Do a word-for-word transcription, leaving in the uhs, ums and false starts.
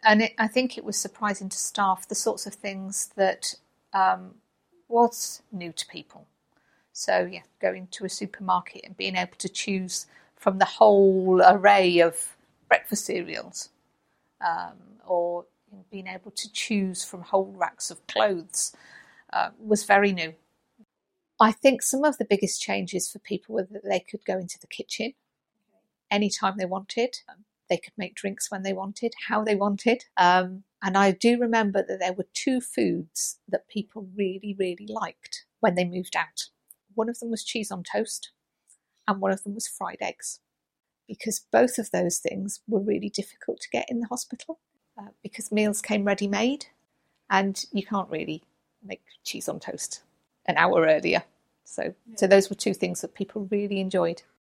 And it, I think it was surprising to staff the sorts of things that um, was new to people. So, yeah, going to a supermarket and being able to choose from the whole array of breakfast cereals, um, or being able to choose from whole racks of clothes uh, was very new. I think some of the biggest changes for people were that they could go into the kitchen anytime they wanted. They could make drinks when they wanted, how they wanted. Um, and I do remember that there were two foods that people really, really liked when they moved out. One of them was cheese on toast and one of them was fried eggs, because both of those things were really difficult to get in the hospital uh, because meals came ready-made and you can't really make cheese on toast an hour earlier. So, yeah. so those were two things that people really enjoyed.